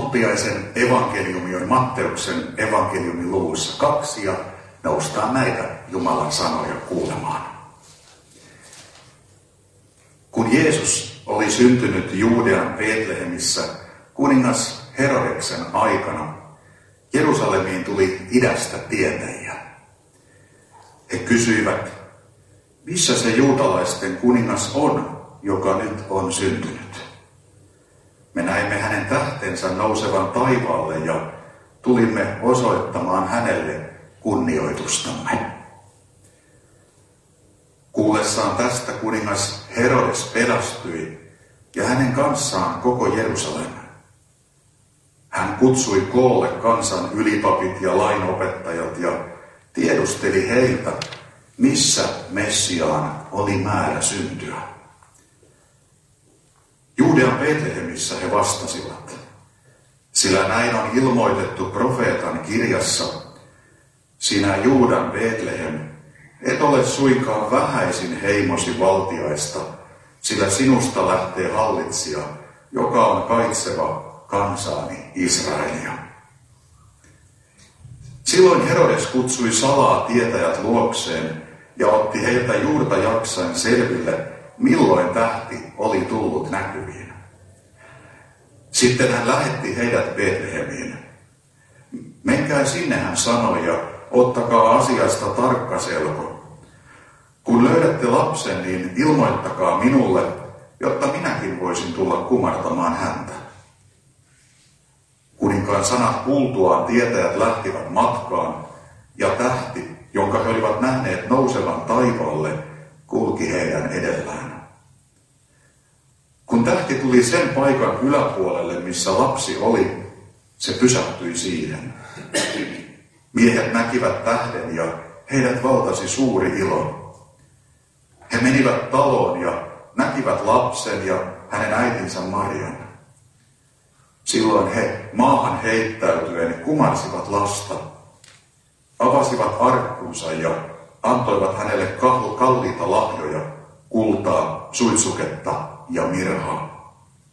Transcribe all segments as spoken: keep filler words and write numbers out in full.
Nottiaisen evankeliumi on Matteuksen evankeliumin luvussa kaksi ja noustaan näitä Jumalan sanoja kuulemaan. Kun Jeesus oli syntynyt Juudean Betlehemissä kuningas Herodeksen aikana, Jerusalemiin tuli idästä tietäjiä. He kysyivät, missä se juutalaisten kuningas on, joka nyt on syntynyt? Me näimme hänen tähtensä nousevan taivaalle ja tulimme osoittamaan hänelle kunnioitustamme. Kuullessaan tästä kuningas Herodes pelästyi ja hänen kanssaan koko Jerusalem. Hän kutsui koolle kansan ylipapit ja lainopettajat ja tiedusteli heiltä, missä Messiaan oli määrä syntyä. Juudean Betlehemissä he vastasivat, sillä näin on ilmoitettu profeetan kirjassa, sinä Juudan Betlehem, et ole suinkaan vähäisin heimosi valtiaista, sillä sinusta lähtee hallitsija, joka on kaitseva kansaani Israelia. Silloin Herodes kutsui salaa tietäjät luokseen ja otti heiltä juurta jaksain selville, milloin tähti oli tullut näkyviin. Sitten hän lähetti heidät Betlehemiin. Menkää sinne, hän sanoi, ja ottakaa asiasta tarkka selko. Kun löydätte lapsen, niin ilmoittakaa minulle, jotta minäkin voisin tulla kumartamaan häntä. Kuninkaan sanat kuultuaan tietäjät lähtivät matkaan, ja tähti, jonka he olivat nähneet nousevan taivaalle, kulki heidän edellään. Kun tähti tuli sen paikan yläpuolelle, missä lapsi oli, se pysähtyi siihen. Miehet näkivät tähden ja heidät valtasi suuri ilo. He menivät taloon ja näkivät lapsen ja hänen äitinsä Marian. Silloin he maahan heittäytyen kumarsivat lasta, avasivat arkkunsa ja antoivat hänelle kalliita lahjoja, kultaa, suitsuketta ja mirhaa.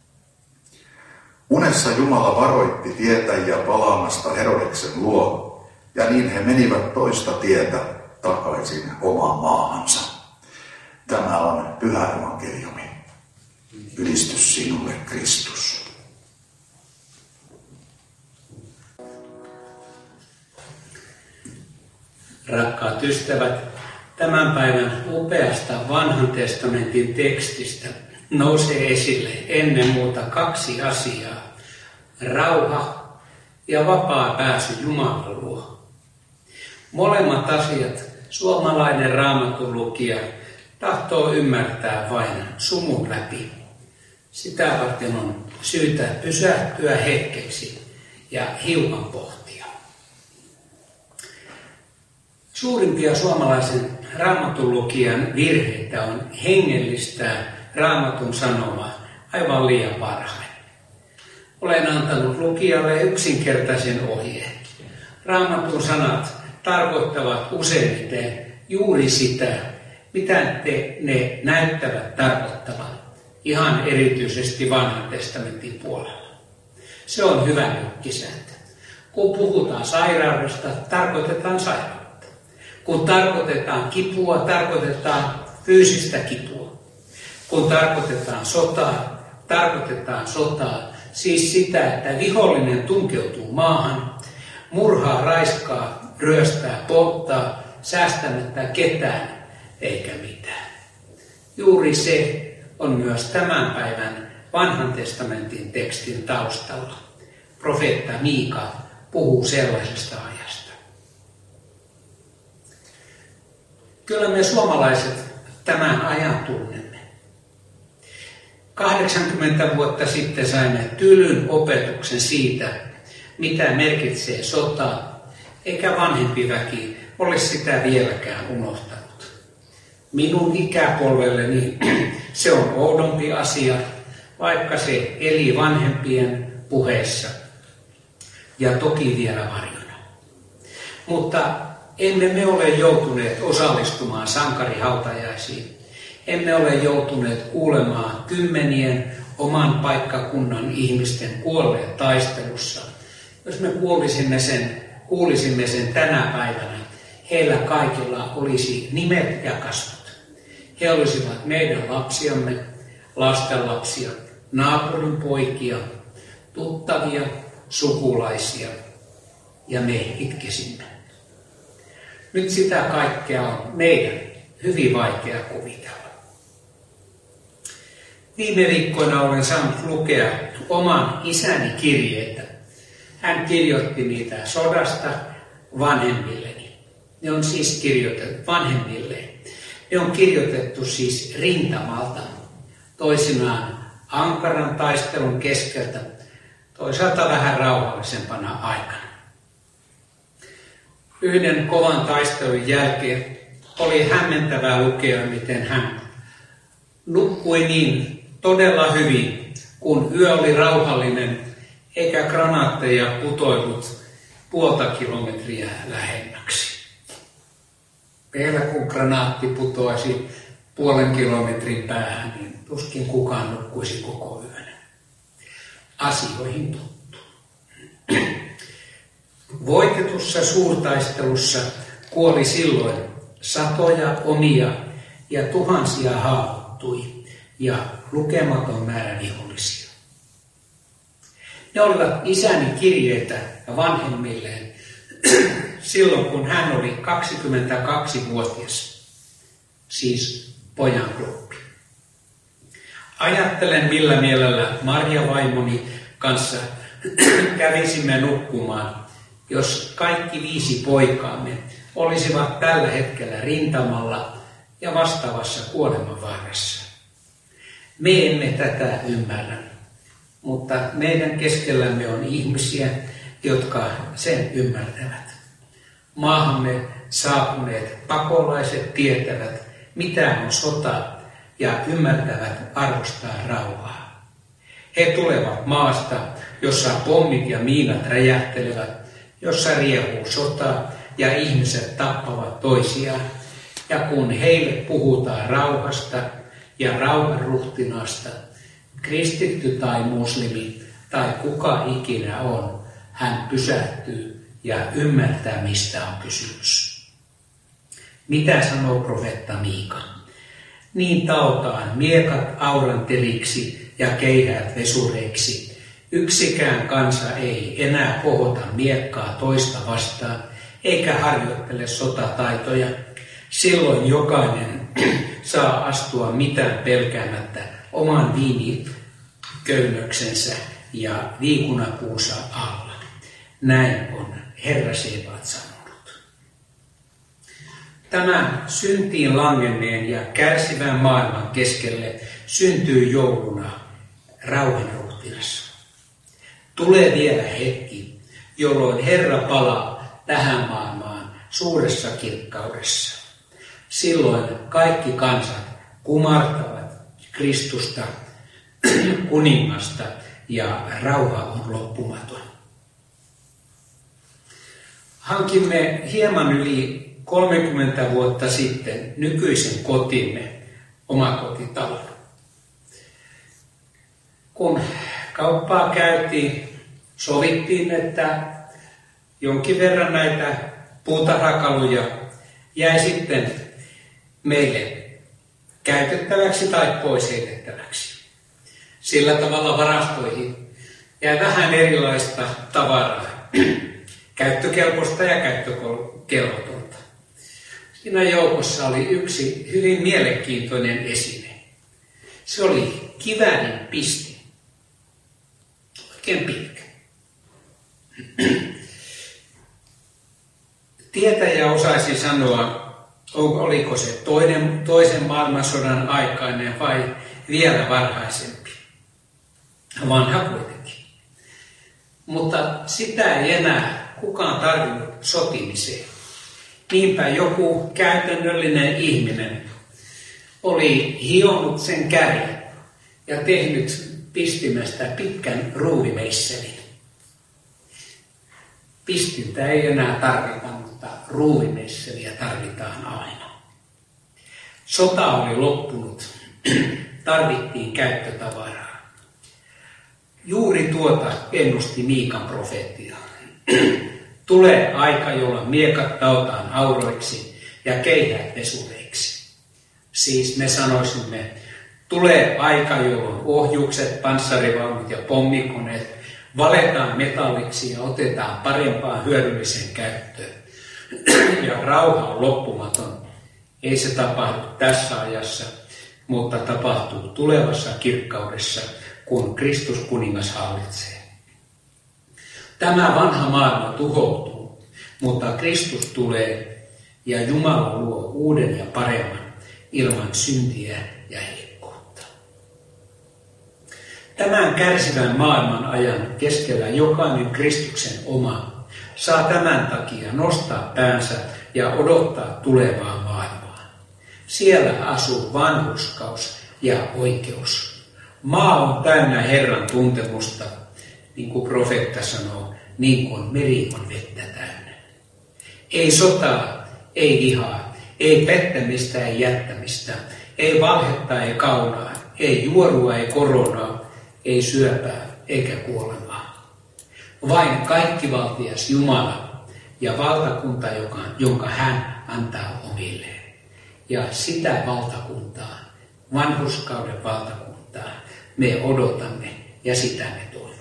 Unessa Jumala varoitti tietäjiä palaamasta Herodeksen luo, ja niin he menivät toista tietä takaisin omaan maahansa. Tämä on pyhä evankeliumi. Ylistys sinulle, Kristus. Rakkaat ystävät, tämän päivän upeasta vanhan testamentin tekstistä nousee esille ennen muuta kaksi asiaa. Rauha ja vapaa pääsy Jumalan luo. Molemmat asiat suomalainen raamatun lukija tahtoo ymmärtää vain sumun läpi. Sitä varten on syytä pysähtyä hetkeksi ja hiukan pohtia. Suurimpia suomalaisen raamatun lukijan virheitä on hengellistää raamatun sanomaa aivan liian varhain. Olen antanut lukijalle yksinkertaisen ohjeen. Raamatun sanat tarkoittavat useimmiten juuri sitä, mitä te, ne näyttävät tarkoittavan, ihan erityisesti vanhan testamentin puolella. Se on hyvä nyrkkisääntö. Kun puhutaan sairaudesta, tarkoitetaan sairautta. Kun tarkoitetaan kipua, tarkoitetaan fyysistä kipua. Kun tarkoitetaan sotaa, tarkoitetaan sotaa, siis sitä, että vihollinen tunkeutuu maahan, murhaa, raiskaa, ryöstää, polttaa, säästämättä ketään eikä mitään. Juuri se on myös tämän päivän vanhan testamentin tekstin taustalla. Profeetta Miika puhuu sellaisesta ajasta. Kyllä me suomalaiset tämän ajan tunnemme. kahdeksankymmentä vuotta sitten saimme tylyn opetuksen siitä, mitä merkitsee sota, eikä vanhempi väki ole sitä vieläkään unohtanut. Minun ikäpolvelleni se on oudompi asia, vaikka se eli vanhempien puheessa ja toki vielä varjona. Mutta emme me ole joutuneet osallistumaan sankarihautajaisiin. Emme ole joutuneet kuulemaan kymmenien oman paikkakunnan ihmisten kuolleen taistelussa, jos me kuulisimme sen, kuulisimme sen tänä päivänä, heillä kaikilla olisi nimet ja kasvot. He olisivat meidän lapsiamme, lastenlapsia, naapurin poikia, tuttavia, sukulaisia, ja me itkesimme. Nyt sitä kaikkea on meidän hyvin vaikea kuvitella. Viime viikkoina olen saanut lukea oman isäni kirjeitä. Hän kirjoitti niitä sodasta vanhemmilleni. Ne on siis kirjoitettu vanhemmilleen. Ne on kirjoitettu siis rintamalta, toisinaan ankaran taistelun keskeltä, toisaalta vähän rauhallisempana aikana. Yhden kovan taistelun jälkeen oli hämmentävää lukea, miten hän nukkui niin todella hyvin, kun yö oli rauhallinen, eikä granaatteja putoillut puolta kilometriä lähemmäksi. Vielä kun granaatti putoisi puolen kilometrin päähän, niin tuskin kukaan nukkuisi koko yön. Asioihin tottuu. Voitetussa suurtaistelussa kuoli silloin satoja omia ja tuhansia haavoittui ja lukematon määrä vihollisia. Ne olivat isäni kirjeitä vanhemmilleen silloin, kun hän oli kaksikymmentäkaksivuotias, siis pojan kloppi. Ajattelen, millä mielellä Marja vaimoni kanssa kävisimme nukkumaan, jos kaikki viisi poikaamme olisivat tällä hetkellä rintamalla ja vastaavassa kuolemanvaarassa. Me emme tätä ymmärrä, mutta meidän keskellämme on ihmisiä, jotka sen ymmärtävät. Maahamme saapuneet pakolaiset tietävät, mitä on sota, ja ymmärtävät arvostaa rauhaa. He tulevat maasta, jossa pommit ja miinat räjähtelevät, jossa riehuu sota ja ihmiset tappavat toisiaan. Ja kun heille puhutaan rauhasta ja rauhanruhtinaasta, kristitty tai muslimi tai kuka ikinä on, hän pysähtyy ja ymmärtää, mistä on kysymys. Mitä sanoo profeetta Miika? Niin taotaan miekat auranteriksi ja keihäät vesureiksi. Yksikään kansa ei enää kohota miekkaa toista vastaan, eikä harjoittele sotataitoja. Silloin jokainen saa astua mitään pelkäämättä oman viiniköynnöksensä ja viikunapuunsa alla. Näin on Herra Sebaot sanonut. Tämän syntiin langenneen ja kärsivän maailman keskelle syntyy jouluna rauhanruhtinas. Tulee vielä hetki, jolloin Herra palaa tähän maailmaan suuressa kirkkaudessa. Silloin kaikki kansat kumartavat Kristusta, kuningasta, ja rauha on loppumaton. Hankimme hieman yli kolmekymmentä vuotta sitten nykyisen kotimme, omakotitalon. Kun kauppaa käytiin, sovittiin, että jonkin verran näitä puutarhakaluja jäi sitten meille käytettäväksi tai pois heitettäväksi. Sillä tavalla varastoihin jäi vähän erilaista tavaraa, käyttökelpoista ja käyttökelvotonta. Siinä joukossa oli yksi hyvin mielenkiintoinen esine. Se oli kiväärin pisti. Oikein pitkä. Tietäjä osaisi sanoa, oliko se toinen, toisen maailmansodan aikainen vai vielä varhaisempi. Vanha kuitenkin. Mutta sitä ei enää kukaan tarvinnut sotimiseen. Niinpä joku käytännöllinen ihminen oli hionnut sen kärjen ja tehnyt pistimästä pitkän ruuvimeisselin. Pistintä ei enää tarvita, mutta ruuvimeisseliä tarvitaan aina. Sota oli loppunut, tarvittiin käyttötavaraa. Juuri tuota ennusti Miikan profeetia. Tulee aika, jolloin miekat taotaan auroiksi ja keihäät pesureiksi. Siis me sanoisimme, tulee aika, jolloin ohjukset, panssarivaunut ja pommikoneet valetaan metalliksi ja otetaan parempaan hyödylliseen käyttöön. Ja rauha on loppumaton. Ei se tapahdu tässä ajassa, mutta tapahtuu tulevassa kirkkaudessa, kun Kristus kuningas hallitsee. Tämä vanha maailma tuhoutuu, mutta Kristus tulee ja Jumala luo uuden ja paremman ilman syntiä ja heikkoutta. Tämän kärsivän maailman ajan keskellä jokainen Kristuksen oma saa tämän takia nostaa päänsä ja odottaa tulevaa maailmaa. Siellä asuu vanhurskaus ja oikeus. Maa on täynnä Herran tuntemusta, niin kuin profeetta sanoo, niin kuin meri on vettä täynnä. Ei sotaa, ei vihaa, ei pettämistä, ei jättämistä, ei valhetta, ei kaunaa, ei juorua, ei koronaa, ei syöpää, eikä kuolemaa. Vain kaikkivaltias Jumala ja valtakunta, joka, jonka hän antaa omilleen. Ja sitä valtakuntaa, vanhurskauden valtakuntaa, me odotamme ja sitä me toivomme.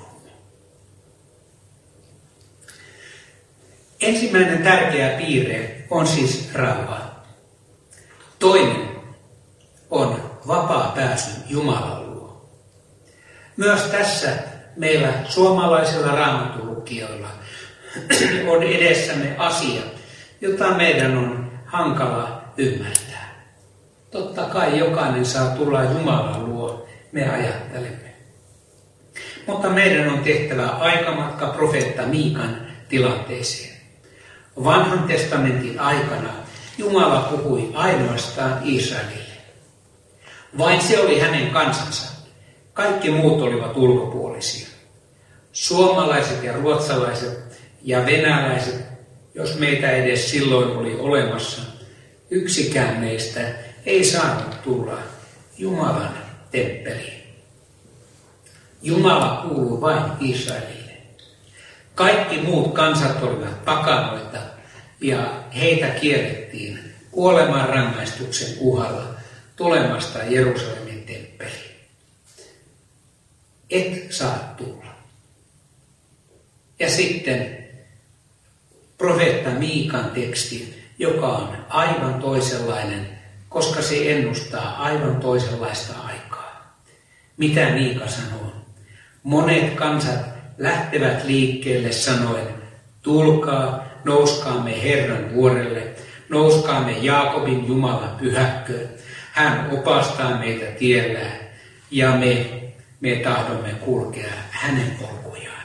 Ensimmäinen tärkeä piirre on siis rauha. Toinen on vapaa pääsy Jumalan luo. Myös tässä meillä suomalaisilla raamatulukijoilla on edessämme asia, jota meidän on hankala ymmärtää. Totta kai jokainen saa tulla Jumalan luo, me ajattelemme. Mutta meidän on tehtävä aikamatka profeetta Miikan tilanteeseen. Vanhan testamentin aikana Jumala puhui ainoastaan Israelille. Vain se oli hänen kansansa. Kaikki muut olivat ulkopuolisia. Suomalaiset ja ruotsalaiset ja venäläiset, jos meitä edes silloin oli olemassa, yksikään meistä ei saanut tulla Jumalan temppeliin. Jumala kuuluu vain Israelille. Kaikki muut kansat olivat pakanoita ja heitä kiellettiin kuoleman rangaistuksen uhalla tulemasta Jerusalemin temppeliin. Et saa tulla. Ja sitten profeetta Miikan teksti, joka on aivan toisenlainen, koska se ennustaa aivan toisenlaista aikaa. Mitä Miika sanoo? Monet kansat lähtevät liikkeelle sanoen, tulkaa, nouskaamme Herran vuorelle, nouskaamme Jaakobin Jumalan pyhäkköön. Hän opastaa meitä tiellään ja me, me tahdomme kulkea hänen polkujaan.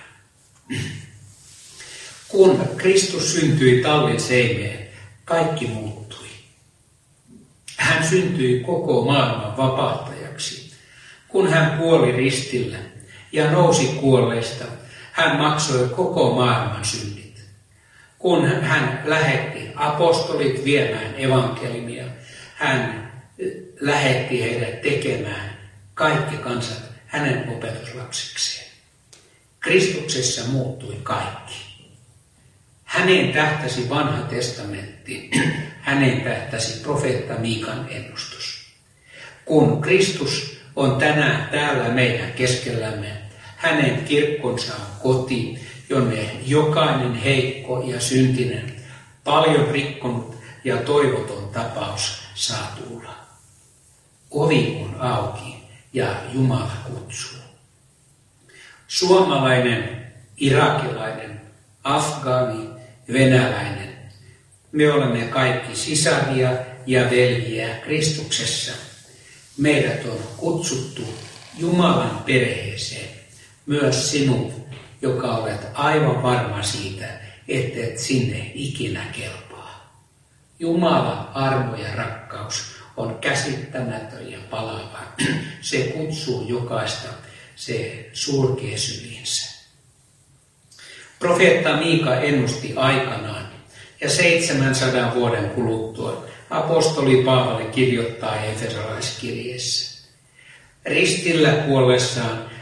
Kun Kristus syntyi tallin seimeen, kaikki muuttui. Hän syntyi koko maailman vapahtajaksi. Kun hän kuoli ristillä ja nousi kuolleista, hän maksoi koko maailman synnit. Kun hän lähetti apostolit viemään evankeliumia, hän lähetti heidät tekemään kaikki kansat hänen opetuslapsikseen. Kristuksessa muuttui kaikki. Häneen tähtäsi vanha testamentti, häneen tähtäsi profeetta Miikan ennustus. Kun Kristus on tänään täällä meidän keskellämme, hänen kirkkonsa on koti, jonne jokainen heikko ja syntinen, paljon rikkonut ja toivoton tapaus saa tulla. Ovi on auki ja Jumala kutsuu. Suomalainen, irakilainen, afgaani, venäläinen. Me olemme kaikki sisaria ja veljiä Kristuksessa. Meidät on kutsuttu Jumalan perheeseen, myös sinut, joka olet aivan varma siitä, etteet sinne ikinä kelpaa. Jumalan armo ja rakkaus on käsittämätön ja palava. Se kutsuu jokaista, se sulkee syliinsä. Profeetta Miika ennusti aikanaan, ja seitsemänsadan vuoden kuluttua apostoli Paavali kirjoittaa Efesolaiskirjeessä. Ristillä kuollessaan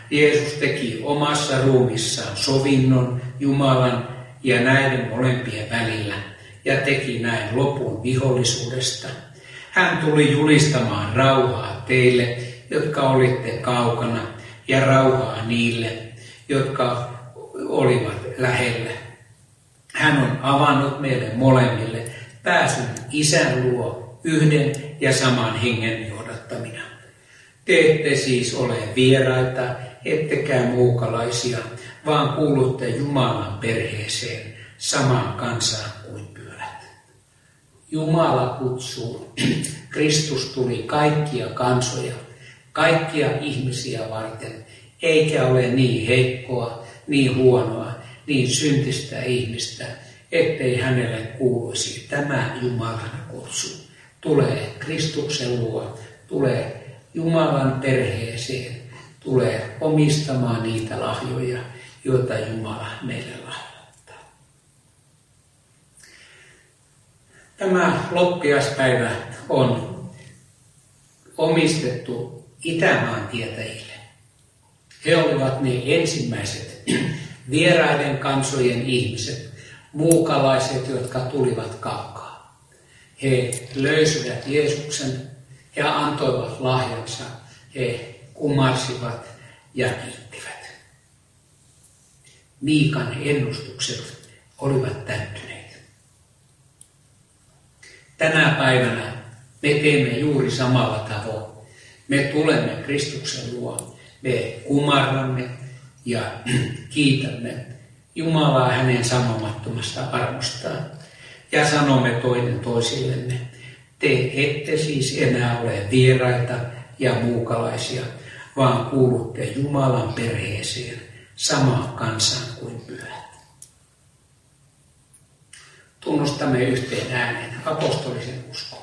Jeesus teki omassa ruumissaan sovinnon Jumalan ja näiden molempien välillä ja teki näin lopun vihollisuudesta. Hän tuli julistamaan rauhaa teille, jotka olitte kaukana, ja rauhaa niille, jotka olivat lähellä. Hän on avannut meille molemmille pääsyn Isän luo yhden ja saman hengen johdattamina. Te ette siis ole vieraita, ettekä muukalaisia, vaan kuulutte Jumalan perheeseen, samaan kansaan kuin pyörät. Jumala kutsuu. Kristus tuli kaikkia kansoja, kaikkia ihmisiä varten, eikä ole niin heikkoa, niin huonoa, niin syntistä ihmistä, ettei hänelle kuuluisi tämä Jumalan kutsu. Tulee Kristuksen luo, tulee Jumalan perheeseen, tulee omistamaan niitä lahjoja, joita Jumala meille lahjoittaa. Tämä loppiaispäivä on omistettu Itämaan tietäjille. He olivat ne ensimmäiset vieraiden kansojen ihmiset, muukalaiset, jotka tulivat kaukaa. He löysivät Jeesuksen ja antoivat lahjansa. He kumarsivat ja kiittivät. Miikan ennustukset olivat täyttyneet. Tänä päivänä me teemme juuri samalla tavoin. Me tulemme Kristuksen luo. Me kumarramme ja kiitämme Jumalaa hänen sanomattomasta armostaan. Ja sanomme toinen toisillemme, te ette siis enää ole vieraita ja muukalaisia, vaan kuulutte Jumalan perheeseen, samaan kansaan kuin pyhät. Tunnustamme yhteen ääneen apostolisen uskon.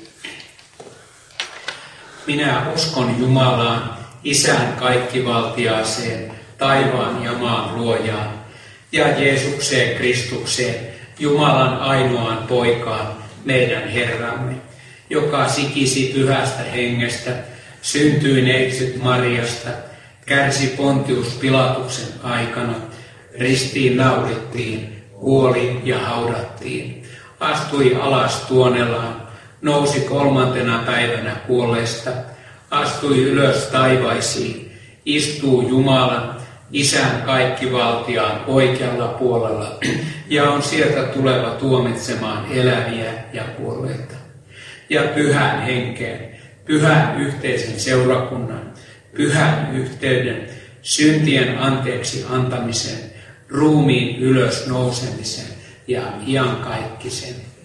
Minä uskon Jumalaan, Isän kaikkivaltiaaseen, taivaan ja maan luojaan, ja Jeesukseen Kristukseen, Jumalan ainoaan poikaan, meidän Herramme, joka sikisi pyhästä hengestä, syntyi neitsyt Mariasta, kärsi Pontius Pilatuksen aikana, ristiin naulittiin, kuoli ja haudattiin, astui alas tuonelaan, nousi kolmantena päivänä kuolleesta, astui ylös taivaisiin, istuu Jumalan, Isän kaikkivaltiaan oikealla puolella ja on sieltä tuleva tuomitsemaan eläviä ja kuolleita. Ja pyhän henkeen, pyhän yhteisen seurakunnan, pyhän yhteyden, syntien anteeksi antamisen, ruumiin ylös nousemisen ja iankaikkisen